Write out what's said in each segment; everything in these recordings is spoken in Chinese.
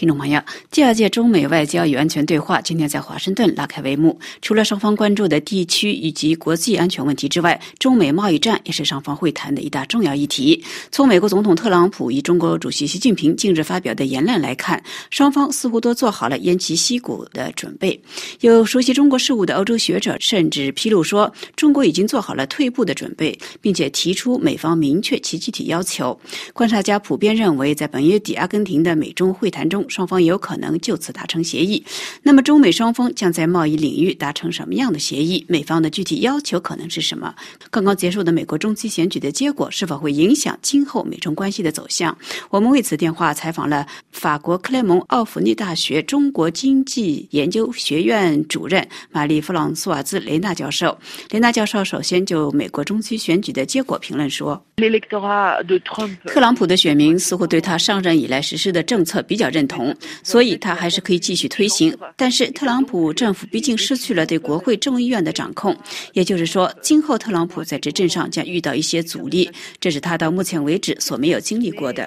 听众朋友，第二届中美外交与安全对话今天在华盛顿拉开帷幕。除了双方关注的地区以及国际安全问题之外，中美贸易战也是双方会谈的一大重要议题。从美国总统特朗普与中国主席习近平近日发表的言论来看，双方似乎都做好了偃旗息鼓的准备。有熟悉中国事务的欧洲学者甚至披露说，中国已经做好了退步的准备，并且提出美方明确其具体要求。观察家普遍认为，在本月底阿根廷的美中会谈中，双方有可能就此达成协议。那么中美双方将在贸易领域达成什么样的协议？美方的具体要求可能是什么？刚刚结束的美国中期选举的结果是否会影响今后美中关系的走向？我们为此电话采访了法国克莱蒙奥弗内大学中国经济研究学院主任玛丽·弗朗索瓦兹·雷纳教授。雷纳教授首先就美国中期选举的结果评论说，特朗普的选民似乎对他上任以来实施的政策比较认同，所以他还是可以继续推行。但是特朗普政府毕竟失去了对国会众议院的掌控，也就是说，今后特朗普在执政上将遇到一些阻力，这是他到目前为止所没有经历过的。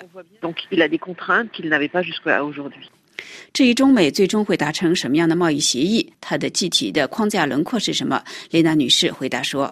至于中美最终会达成什么样的贸易协议，它的具体的框架轮廓是什么？雷娜女士回答说，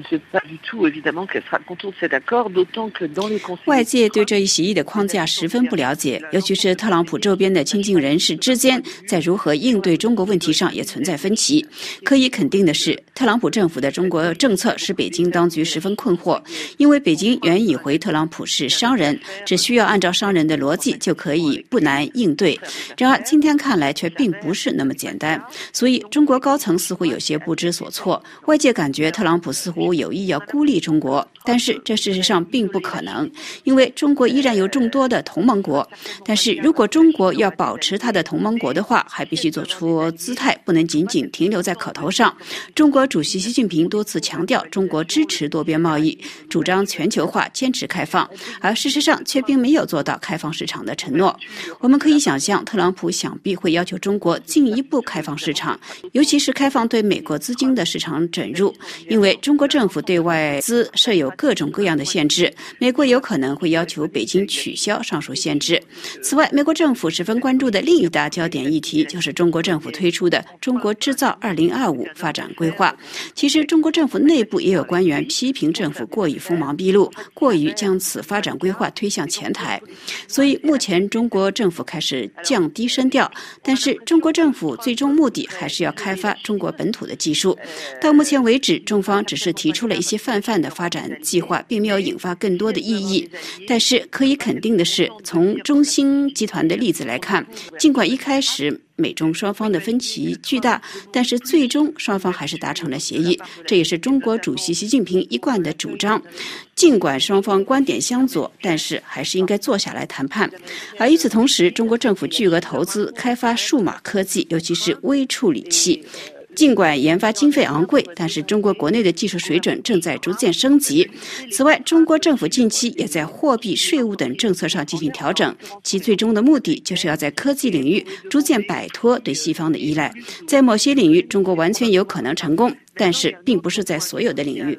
外界对这一协议的框架十分不了解，尤其是特朗普周边的亲近人士之间在如何应对中国问题上也存在分歧。可以肯定的是，特朗普政府的中国政策使北京当局十分困惑，因为北京原以为特朗普是商人，只需要按照商人的逻辑就可以不难应对。然而今天看来却并不是那么简单，所以中国高层似乎有些不知所措。外界感觉特朗普似乎有意要孤立中国，但是这事实上并不可能，因为中国依然有众多的同盟国。但是如果中国要保持它的同盟国的话，还必须做出姿态，不能仅仅停留在口头上。中国主席习近平多次强调中国支持多边贸易，主张全球化，坚持开放，而事实上却并没有做到开放市场的承诺。我们可以想象，特朗普想必会要求中国进一步开放市场，尤其是开放对美国资金的市场准入，因为中国政府对外资设有各种各样的限制，美国有可能会要求北京取消上述限制。此外，美国政府十分关注的另一大焦点议题就是中国政府推出的中国制造2025发展规划。其实中国政府内部也有官员批评政府过于锋芒毕露，过于将此发展规划推向前台。所以目前中国政府开始降低声调，但是中国政府最终目的还是要开发中国本土的技术。到目前为止，中方只是提出了一些泛泛的发展计划，并没有引发更多的异议。但是可以肯定的是，从中兴集团的例子来看，尽管一开始美中双方的分歧巨大，但是最终双方还是达成了协议，这也是中国主席习近平一贯的主张。尽管双方观点相左，但是还是应该坐下来谈判。而与此同时，中国政府巨额投资开发数码科技，尤其是微处理器。尽管研发经费昂贵，但是中国国内的技术水准正在逐渐升级。此外，中国政府近期也在货币、税务等政策上进行调整，其最终的目的就是要在科技领域逐渐摆脱对西方的依赖。在某些领域，中国完全有可能成功，但是并不是在所有的领域。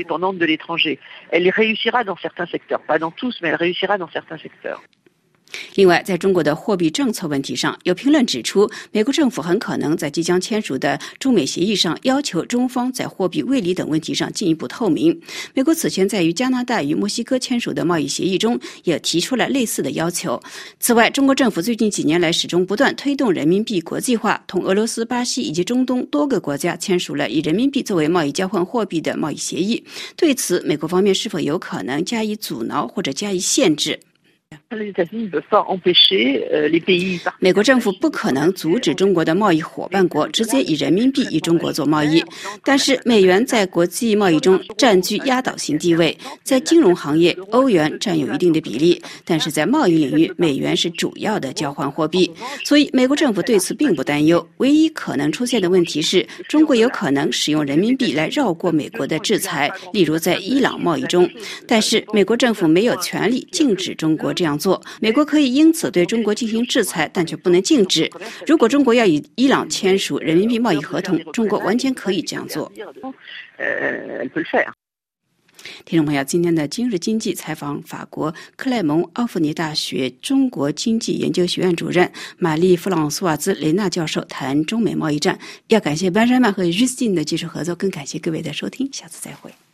另外，在中国的货币政策问题上，有评论指出，美国政府很可能在即将签署的中美协议上要求中方在货币未理等问题上进一步透明。美国此前在与加拿大与墨西哥签署的贸易协议中也提出了类似的要求。此外，中国政府最近几年来始终不断推动人民币国际化，同俄罗斯、巴西以及中东多个国家签署了以人民币作为贸易交换货币的贸易协议。对此，美国方面是否有可能加以阻挠或者加以限制？美国政府不可能阻止中国的贸易伙伴国直接以人民币与中国做贸易，但是美元在国际贸易中占据压倒性地位，在金融行业，欧元占有一定的比例，但是在贸易领域，美元是主要的交换货币，所以美国政府对此并不担忧。唯一可能出现的问题是，中国有可能使用人民币来绕过美国的制裁，例如在伊朗贸易中，但是美国政府没有权利禁止中国这样做。美国可以因此对中国进行制裁，但却不能禁止。如果中国要与伊朗签署人民币贸易合同，中国完全可以这样做。 听众朋友，今天的今日经济采访法国克莱蒙奥弗尼大学中国经济研究学院主任玛丽弗朗索瓦兹雷纳教授谈中美贸易战。要感谢班山曼和 Justine 的技术合作，更感谢各位的收听，下次再会。